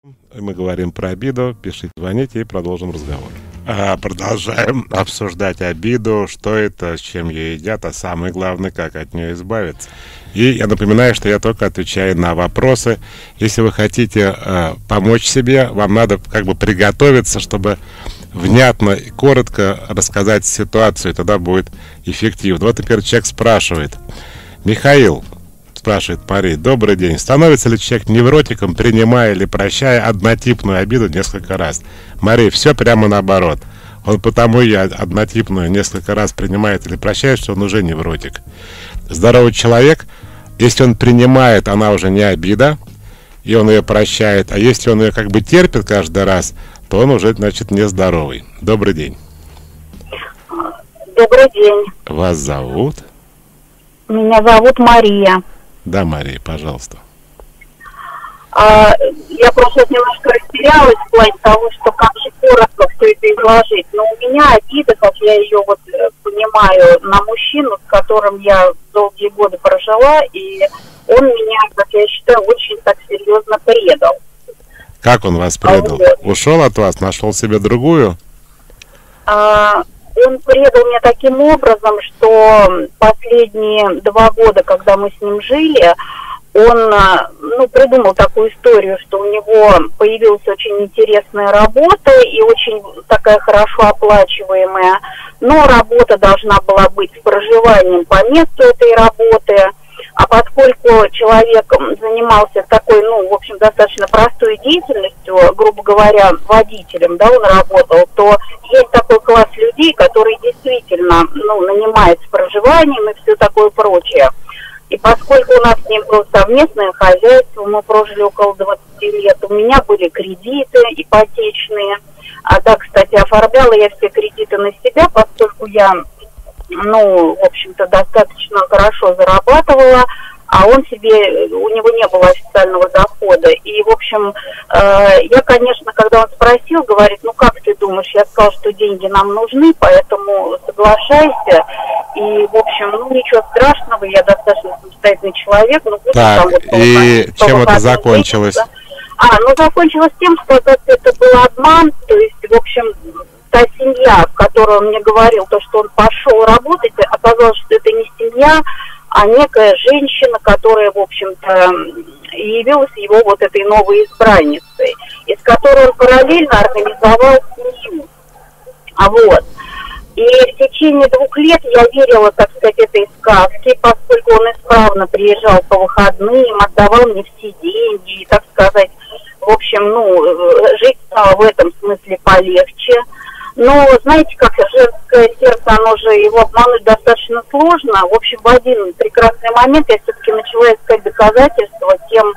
Мы говорим про обиду, пишите, звоните и продолжим разговор. Продолжаем обсуждать обиду, что это, с чем ее едят, а самое главное, как от нее избавиться. И я напоминаю, что я только отвечаю на вопросы. Если вы хотите помочь себе, вам надо как бы приготовиться, чтобы внятно и коротко рассказать ситуацию, тогда будет эффективно. Вот, например, человек спрашивает. Михаил спрашивает Мария: добрый день. Становится ли человек невротиком, принимая или прощая однотипную обиду несколько раз? Мария: все прямо наоборот. Он потому и однотипную несколько раз принимает или прощает, что он уже невротик. Здоровый человек, если он принимает, она уже не обида, и он ее прощает. А если он ее как бы терпит каждый раз, то он уже, значит, нездоровый. Добрый день. Добрый день. Вас зовут? Меня зовут Мария. Да, Мария, пожалуйста. Я просто немножко растерялась в плане того, что как же коротко все это изложить. Но у меня обида, как я ее вот понимаю, на мужчину, с которым я долгие годы прожила, и он меня, как я считаю, очень так серьезно предал. Как он вас предал? Ушел от вас, нашел себе другую? Он предал меня таким образом, что последние 2 года, когда мы с ним жили, он придумал такую историю, что у него появилась очень интересная работа и очень такая хорошо оплачиваемая, но работа должна была быть с проживанием по месту этой работы. А поскольку человек занимался такой, в общем, достаточно простой деятельностью, грубо говоря, водителем, да, он работал, то есть такой класс людей, которые действительно, нанимают с проживанием и все такое прочее. И поскольку у нас с ним было совместное хозяйство, мы прожили около 20 лет, у меня были кредиты ипотечные. А так, кстати, оформляла я все кредиты на себя, поскольку я в общем-то, достаточно хорошо зарабатывала, а у него не было официального дохода. И, в общем, я, конечно, когда он спросил, говорит: как ты думаешь? Я сказала, что деньги нам нужны, поэтому соглашайся. И, в общем, ничего страшного, я достаточно самостоятельный человек. Так, и чем это закончилось? Закончилось тем, что это был обман, то есть, в общем, та семья, в которой он мне говорил, то, что он пошел работать, оказалось, что это не семья, а некая женщина, которая, в общем-то, явилась его вот этой новой избранницей, из которой он параллельно организовал семью. И в течение 2 лет я верила, так сказать, этой сказке, поскольку он исправно приезжал по выходным, отдавал мне все деньги, и, так сказать, в общем, жить стало в этом смысле полегче. Но, знаете, как женское сердце, оно же его обмануть достаточно сложно. В общем, в один прекрасный момент я все-таки начала искать доказательства тем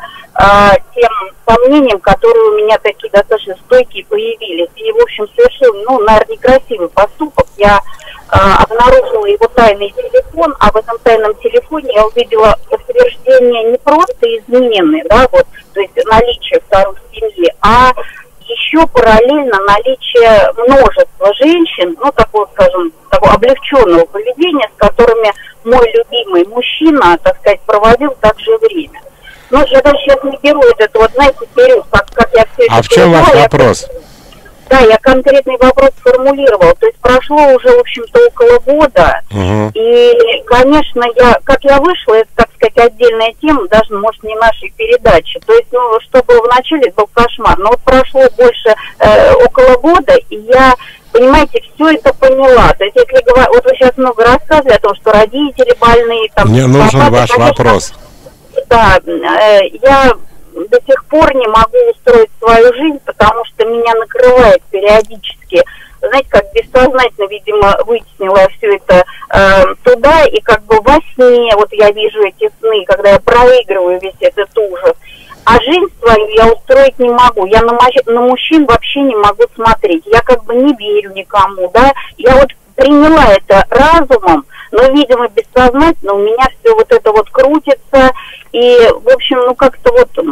сомнениям, которые у меня такие достаточно стойкие появились. И, в общем, совершил, наверное, некрасивый поступок. Я обнаружила его тайный телефон, а в этом тайном телефоне я увидела подтверждение не просто измены, то есть наличие второй семьи, а еще параллельно наличие множества женщин, такого облегченного поведения, с которыми мой любимый мужчина, так сказать, проводил также время. Я даже сейчас не беру знаете, период, как я все это... А в чем ваш вопрос? Да, я конкретный вопрос сформулировала. То есть прошло уже, в общем-то, около года. И, конечно, как я вышла, это, так сказать, отдельная тема, даже, может, не нашей передачи. То есть, что было вначале, был кошмар. Но прошло больше около года, и я, понимаете, все это поняла. То есть, если говорить, вы сейчас много рассказывали о том, что родители больные... Мне нужен ваш вопрос. Да, я до сих пор не могу устроить свою жизнь, потому что меня накрывает периодически. Знаете, как бессознательно, видимо, вытеснила все это туда, и как бы во сне, я вижу эти сны, когда я проигрываю весь этот ужас. А жизнь свою я устроить не могу. Я на мужчин вообще не могу смотреть. Я как бы не верю никому, да. Я приняла это разумом, но, видимо, бессознательно у меня все это крутится, и, в общем, как-то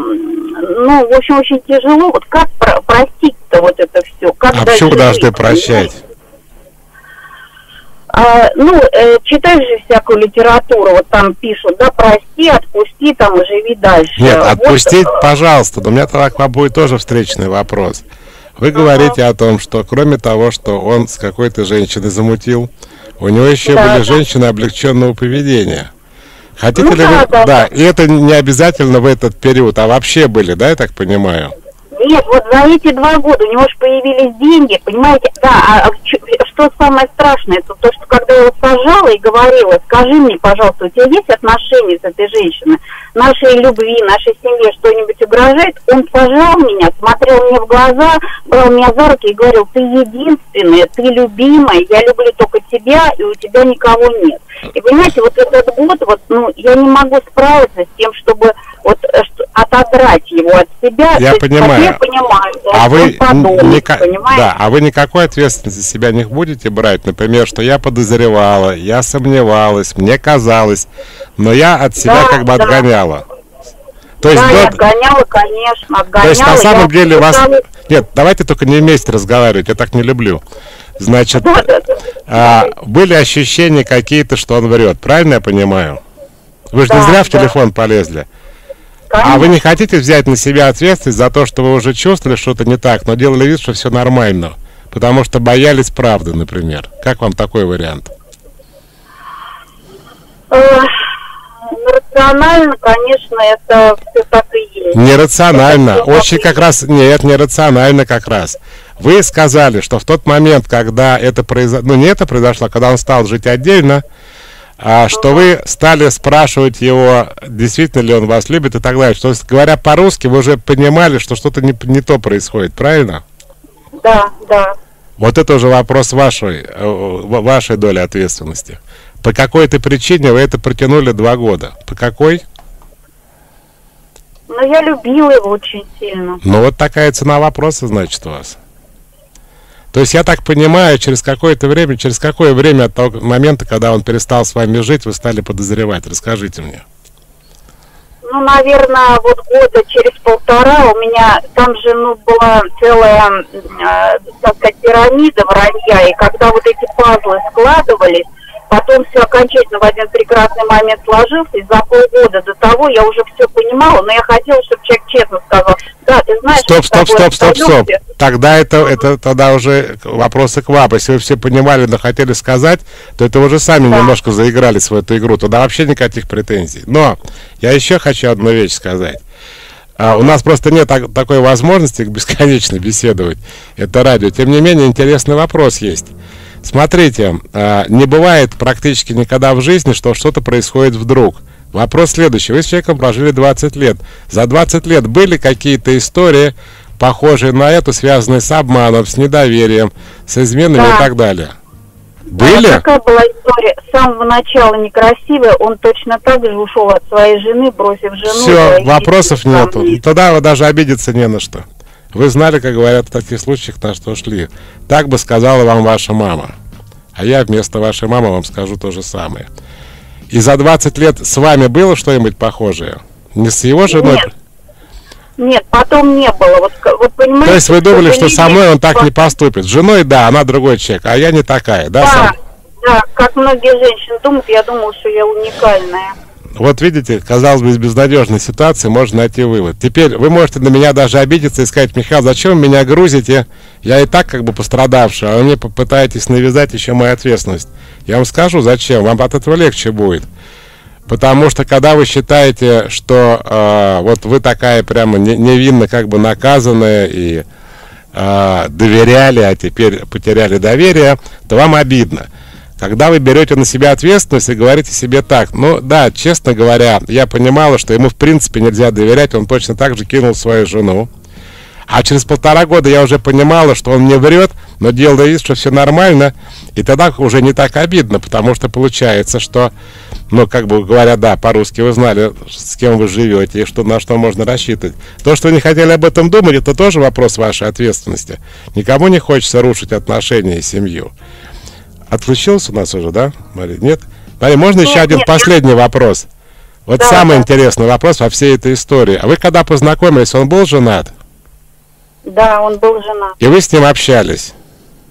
в общем, очень тяжело, как простить-то это все? А почему должны прощать? читаешь же всякую литературу, вот там пишут, да, прости, отпусти, там, и живи дальше. Нет, Вот, отпустить, пожалуйста, но у меня тогда к вам будет тоже встречный вопрос. Вы говорите о том, что кроме того, что он с какой-то женщиной замутил, у него еще были женщины облегченного поведения. Хотите ли вы... Да, и это не обязательно в этот период, а вообще были, да, я так понимаю? Нет, вот за эти 2 года у него же появились деньги, понимаете, да, что самое страшное, это то, что когда я его сажала и говорила, скажи мне, пожалуйста, у тебя есть отношения с этой женщиной, нашей любви, нашей семье что-нибудь угрожает, он сажал меня, смотрел мне в глаза, брал меня за руки и говорил, ты единственная, ты любимая, я люблю только тебя, и у тебя никого нет. И понимаете, вот этот год, вот, я не могу справиться с тем, чтобы вот отодрать его от себя. Я понимаю. Я понимаю, а вы понимаете? Да, а вы никакой ответственности за себя не будете брать? Например, что я подозревала, я сомневалась, мне казалось, но я от себя отгоняла. То есть, я отгоняла, конечно, отгоняла. То есть, на самом деле, вас... Нет, давайте только не вместе разговаривать, я так не люблю. Значит, были ощущения какие-то, что он врет, правильно я понимаю? Вы же не зря в телефон полезли. Конечно. А вы не хотите взять на себя ответственность за то, что вы уже чувствовали что-то не так, но делали вид, что все нормально? Потому что боялись правды, например. Как вам такой вариант? Рационально, конечно, это все так и есть. Нерационально. Очень как раз... Нет, нерационально как раз. Вы сказали, что в тот момент, когда это произошло... не это произошло, когда он стал жить отдельно, что вы стали спрашивать его, действительно ли он вас любит и так далее. Что, говоря по-русски, вы уже понимали, что что-то не то происходит, правильно? Да, да. Вот это уже вопрос вашей доли ответственности. По какой-то причине вы это протянули 2 года. По какой? Я любила его очень сильно. Вот такая цена вопроса, значит, у вас. То есть, я так понимаю, через какое время от того момента, когда он перестал с вами жить, вы стали подозревать? Расскажите мне. Наверное, вот года через 1,5 у меня, там же, была целая, так сказать, пирамида вранья, и когда вот эти пазлы складывались, потом все окончательно в один прекрасный момент сложился, и за полгода до того я уже все понимала, но я хотела, чтобы человек честно сказал, да, ты знаешь... Стоп. Тогда тогда уже вопросы к вам. Если вы все понимали, но хотели сказать, то это вы уже сами немножко заигрались в эту игру. Тогда вообще никаких претензий. Но я еще хочу одну вещь сказать. У нас просто нет такой возможности бесконечно беседовать. Это радио. Тем не менее, интересный вопрос есть. Смотрите, не бывает практически никогда в жизни, что что-то происходит вдруг. Вопрос следующий. Вы с человеком прожили 20 лет. За 20 лет были какие-то истории, похожие на эту, связанные с обманом, с недоверием, с изменами и так далее? Были? Такая была история. С самого начала некрасивая. Он точно так же ушел от своей жены, бросив жену. Все, вопросов нету. Тогда даже обидеться не на что. Вы знали, как говорят в таких случаях, на что шли. Так бы сказала вам ваша мама. А я вместо вашей мамы вам скажу то же самое. И за 20 лет с вами было что-нибудь похожее? Не с его женой? Нет, потом не было. Вот понимаете, то есть вы думали, что со мной он так не поступит? С женой, да, она другой человек, а я не такая, да? Да, как многие женщины думают, я думала, что я уникальная. Вот видите, казалось бы, из безнадежной ситуации можно найти вывод. Теперь вы можете на меня даже обидеться и сказать: Михаил, зачем вы меня грузите? Я и так пострадавший, а вы мне попытаетесь навязать еще мою ответственность. Я вам скажу, зачем. Вам от этого легче будет. Потому что когда вы считаете, что вот вы такая прямо невинно наказанная и доверяли, а теперь потеряли доверие, то вам обидно. Когда вы берете на себя ответственность и говорите себе так: да, честно говоря, я понимала, что ему в принципе нельзя доверять, он точно так же кинул свою жену. А через 1,5 года я уже понимала, что он не врет, но делал вид, что все нормально, и тогда уже не так обидно, потому что получается, что, говоря, да, по-русски вы знали, с кем вы живете и на что можно рассчитывать. То, что вы не хотели об этом думать, это тоже вопрос вашей ответственности. Никому не хочется рушить отношения и семью. Отключился у нас уже, да, Мария? Нет? Мария, можно еще один последний вопрос? Вот да, самый интересный вопрос во всей этой истории. А вы когда познакомились, он был женат? Да, он был женат. И вы с ним общались?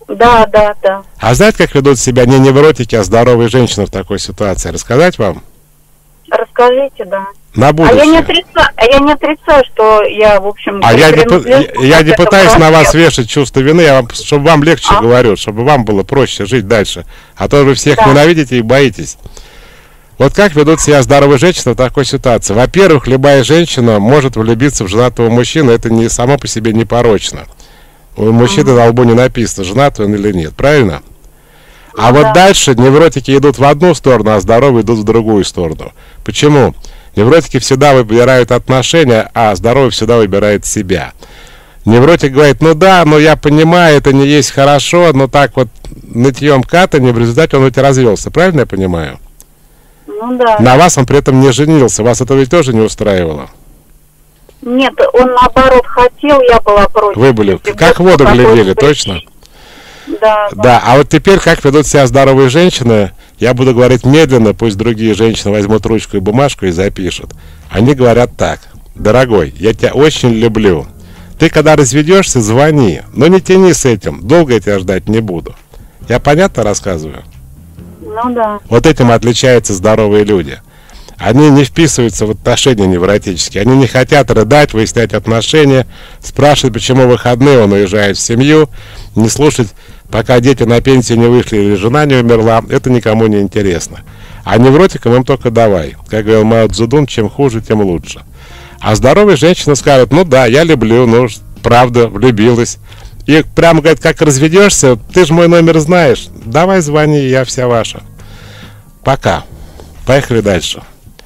Да, да, да. А знаете, как ведут себя не невротики, а здоровые женщины в такой ситуации? Рассказать вам? Расскажите, да. На А будущее. я не отрицаю, что я, в общем... Я не пытаюсь на вас вешать чувство вины, чтобы вам легче говорю, чтобы вам было проще жить дальше. А то вы всех ненавидите и боитесь. Вот как ведут себя здоровые женщины в такой ситуации? Во-первых, любая женщина может влюбиться в женатого мужчину, это не само по себе не порочно. У мужчины на лбу не написано, женат он или нет, правильно? А вот дальше невротики идут в одну сторону, а здоровые идут в другую сторону. Почему? Невротики всегда выбирают отношения, а здоровый всегда выбирает себя. Невротик говорит, ну да, но я понимаю, это не есть хорошо, но так вот нытьем катанье, в результате он ведь развелся, правильно я понимаю? Ну да. На вас он при этом не женился, вас это ведь тоже не устраивало? Нет, он наоборот хотел, я была против. Вы были, как в воду глядели, точно? Да. Да, а вот теперь как ведут себя здоровые женщины, я буду говорить медленно, пусть другие женщины возьмут ручку и бумажку и запишут. Они говорят так: дорогой, я тебя очень люблю. Ты когда разведешься, звони, но не тяни с этим, долго я тебя ждать не буду. Я понятно рассказываю? Ну да. Вот этим отличаются здоровые люди. Они не вписываются в отношения невротические. Они не хотят рыдать, выяснять отношения, спрашивать, почему в выходные он уезжает в семью, не слушать, пока дети на пенсию не вышли или жена не умерла. Это никому не интересно. А невротикам им только давай. Как говорил Мао Цзэдун, чем хуже, тем лучше. А здоровые женщины скажут, ну да, я люблю, ну правда, влюбилась. И прямо говорят, как разведешься, ты же мой номер знаешь, давай звони, я вся ваша. Пока. Поехали дальше.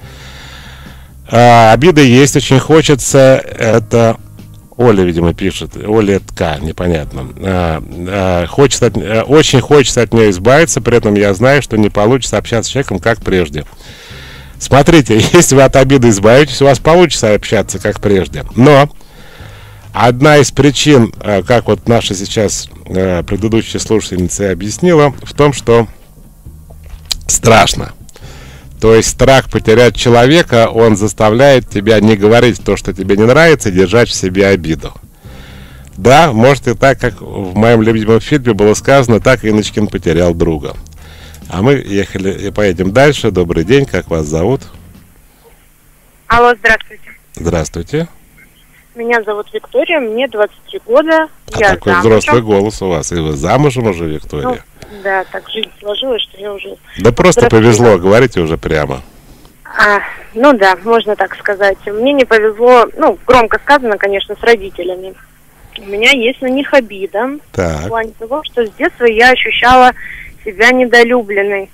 Обиды есть, очень хочется. Это Оля, видимо, пишет. Оля Т.К. непонятно. Очень хочется от нее избавиться, при этом я знаю, что не получится общаться с человеком, как прежде. Смотрите, если вы от обиды избавитесь, у вас получится общаться, как прежде. Но одна из причин, как вот наша сейчас предыдущая слушательница объяснила, в том, что страшно. То есть страх потерять человека, он заставляет тебя не говорить то, что тебе не нравится, и держать в себе обиду. Да, может и так, как в моем любимом фильме было сказано, так Инночкин потерял друга. А мы ехали и поедем дальше. Добрый день, как вас зовут? Алло, здравствуйте. Здравствуйте. Меня зовут Виктория, мне 23 года. Я такой замужем. Взрослый голос у вас. И вы замужем уже, Виктория? Ну, да, так жизнь сложилась, что я уже... Да просто повезло, говорите уже прямо. Ну да, можно так сказать. Мне не повезло, ну, громко сказано, конечно, с родителями. У меня есть на них обида. Так. В плане того, что с детства я ощущала себя недолюбленной.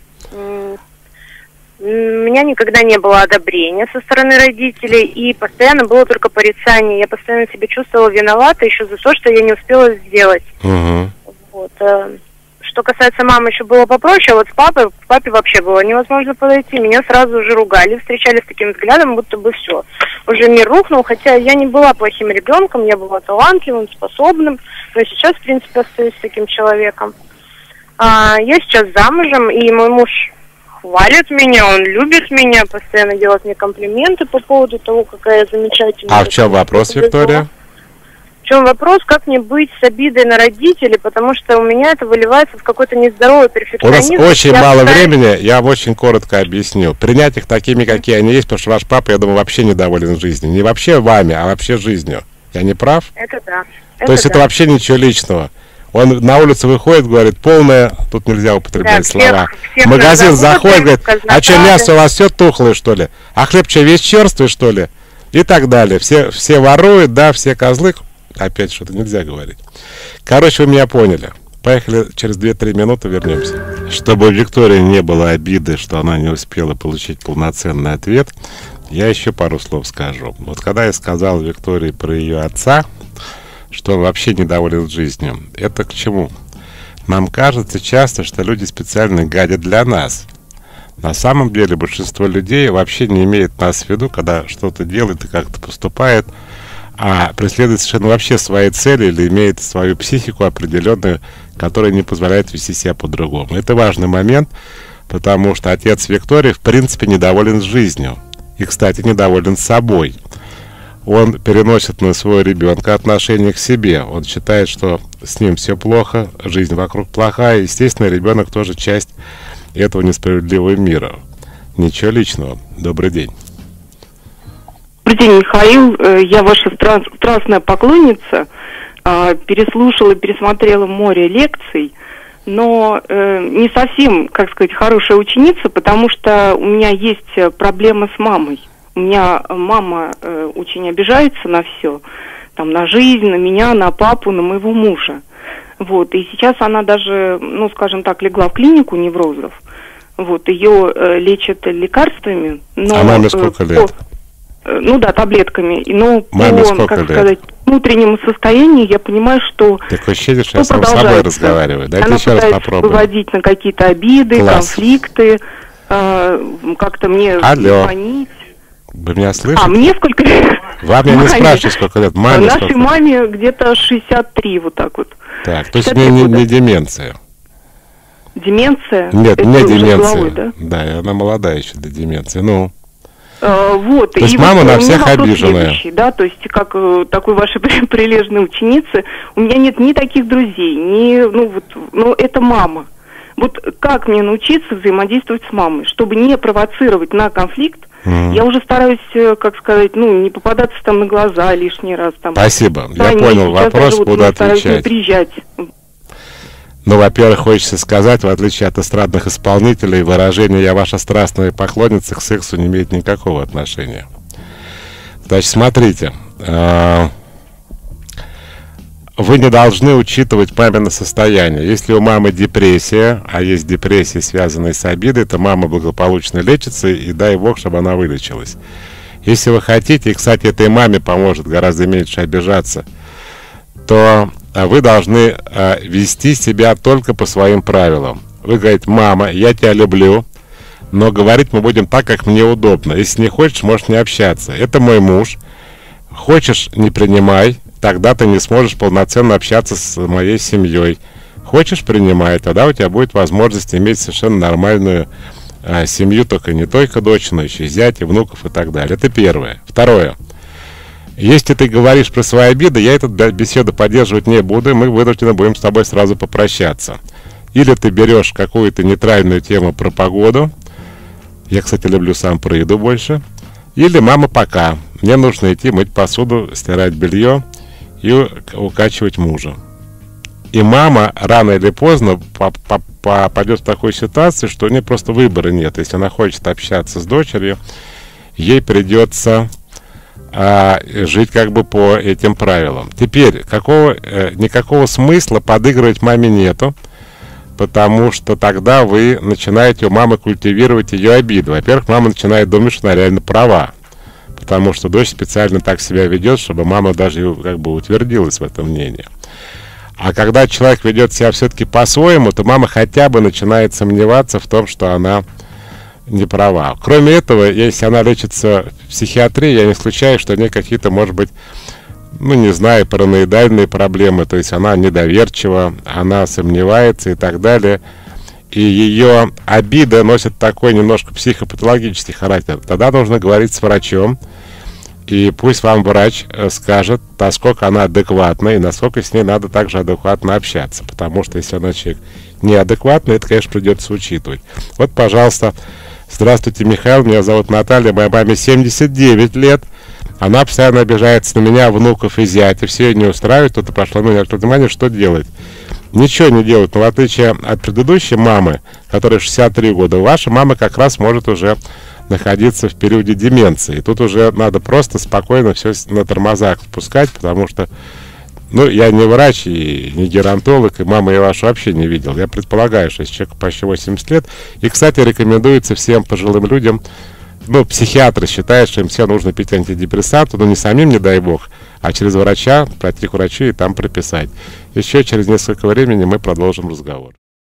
У меня никогда не было одобрения со стороны родителей, и постоянно было только порицание. Я постоянно себя чувствовала виноватой еще за то, что я не успела сделать. Угу. Вот. Что касается мамы, еще было попроще, а вот с папой, к папе вообще было невозможно подойти. Меня сразу же ругали, встречали с таким взглядом, будто бы все. Уже мир рухнул, хотя я не была плохим ребенком, я была талантливым, способным, но сейчас, в принципе, остаюсь таким человеком. Я сейчас замужем, и мой муж хвалит меня, он любит меня, постоянно делает мне комплименты по поводу того, какая я замечательная. А в чем вопрос, Виктория? В чем вопрос, как не быть с обидой на родителей, потому что у меня это выливается в какой-то нездоровый перфекционизм. У нас очень мало времени, я вам очень коротко объясню. Принять их такими, какие они есть, потому что ваш папа, я думаю, вообще недоволен жизнью. Не вообще вами, а вообще жизнью. Я не прав? Это да. То есть это вообще ничего личного. Он на улицу выходит, говорит, полное, тут нельзя употреблять слова. В магазин заходит, говорит, а что, мясо у вас все тухлое, что ли? А хлеб что, весь черствый, что ли? И так далее. Все воруют, да, все козлы. Опять что-то нельзя говорить. Короче, вы меня поняли. Поехали, через 2-3 минуты вернемся. Чтобы у Виктории не было обиды, что она не успела получить полноценный ответ, я еще пару слов скажу. Вот когда я сказал Виктории про ее отца, что он вообще недоволен жизнью, это к чему? Нам кажется часто, что люди специально гадят для нас. На самом деле большинство людей вообще не имеет нас в виду, когда что-то делает и как-то поступает, а преследует совершенно вообще свои цели или имеет свою психику определенную, которая не позволяет вести себя по-другому. Это важный момент, потому что отец Виктории в принципе недоволен жизнью и, кстати, недоволен собой. он переносит на своего ребенка отношение к себе. Он считает, что с ним все плохо, жизнь вокруг плохая. Естественно, ребенок тоже часть этого несправедливого мира. Ничего личного. Добрый день. Добрый день, Михаил. Я ваша страстная поклонница. Переслушала и пересмотрела море лекций, но не совсем, как сказать, хорошая ученица, потому что у меня есть проблема с мамой. У меня мама очень обижается на все, там, на жизнь, на меня, на папу, на моего мужа. Вот, и сейчас она даже, ну, скажем так, легла в клинику неврозов. Вот, ее лечат лекарствами. Но, а маме сколько лет? Ну да, таблетками. Но маме по, сколько как лет? сказать, внутреннему состоянию я понимаю, что... Такое ощущение, что я сам с собой разговариваю. Дайте она еще раз пытается попробуем. выводить на какие-то обиды, Класс. конфликты, как-то мне звонить. Вы меня слышите? А мне сколько лет? Вам я не спрашиваю, сколько лет. Маме Нашей сколько? маме где-то 63, вот так вот. Так, то есть не деменция. Деменция? Нет, это не уже деменция. головой, да? Да, и она молодая еще для деменции. Ну. Вот. То есть и мама вот на у меня всех вопрос обиженная. следующий, да, то есть как такой вашей прилежной ученицы, у меня нет ни таких друзей, ни, это мама. Вот как мне научиться взаимодействовать с мамой, чтобы не провоцировать на конфликт? Я уже стараюсь, как сказать, не попадаться там на глаза лишний раз. Там. Спасибо, я понял вопрос, буду отвечать. Приезжать. Ну, во-первых, хочется сказать, в отличие от эстрадных исполнителей, выражение «я ваша страстная поклонница» к сексу не имеет никакого отношения. Значит, смотрите, вы не должны учитывать мамино состояние. Если у мамы депрессия, а есть депрессия, связанная с обидой, то мама благополучно лечится, и дай бог, чтобы она вылечилась. Если вы хотите, и, кстати, этой маме поможет гораздо меньше обижаться, то вы должны вести себя только по своим правилам. Вы говорите: мама, я тебя люблю, но говорить мы будем так, как мне удобно. Если не хочешь, можешь не общаться. Это мой муж. Хочешь, не принимай, тогда ты не сможешь полноценно общаться с моей семьей. Хочешь, принимай, тогда у тебя будет возможность иметь совершенно нормальную семью, только дочь, но еще и зять, и внуков и так далее. Это первое. Второе. Если ты говоришь про свои обиды, я эту беседу поддерживать не буду, и мы вынуждены будем с тобой сразу попрощаться. Или ты берешь какую-то нейтральную тему про погоду, я, кстати, люблю сам про еду больше, или мама, пока, мне нужно идти мыть посуду, стирать белье и укачивать мужа. И мама рано или поздно попадет в такую ситуацию, что у нее просто выбора нет. Если она хочет общаться с дочерью, ей придется жить как бы по этим правилам. Теперь никакого смысла подыгрывать маме нету, потому что тогда вы начинаете у мамы культивировать ее обиду. Во-первых, мама начинает думать, что она реально права, потому что дочь специально так себя ведет, чтобы мама даже как бы утвердилась в этом мнении. А когда человек ведет себя все-таки по-своему, то мама хотя бы начинает сомневаться в том, что она не права. Кроме этого, если она лечится в психиатрии, я не исключаю, что у нее какие-то, может быть, параноидальные проблемы, то есть она недоверчива, она сомневается и так далее. И ее обида носит такой немножко психопатологический характер. Тогда нужно говорить с врачом, и пусть вам врач скажет, насколько она адекватна, и насколько с ней надо также адекватно общаться. Потому что если она человек неадекватный, это, конечно, придется учитывать. Вот, пожалуйста. Здравствуйте, Михаил, меня зовут Наталья, моей маме 79 лет. Она постоянно обижается на меня, внуков и зятя. Все ее не устраивает, тут прошло внимание, что делать. Ничего не делать, но в отличие от предыдущей мамы, которой 63 года, ваша мама как раз может уже находиться в периоде деменции. Тут уже надо просто спокойно все на тормозах спускать, потому что я не врач и не геронтолог, и маму я вашу вообще не видел. Я предполагаю, что если человеку почти 80 лет. И, кстати, рекомендуется всем пожилым людям, психиатры считают, что им всем нужно пить антидепрессанты, не самим, не дай бог, а через врача, пройти к врачу и там прописать. Еще через несколько времени мы продолжим разговор.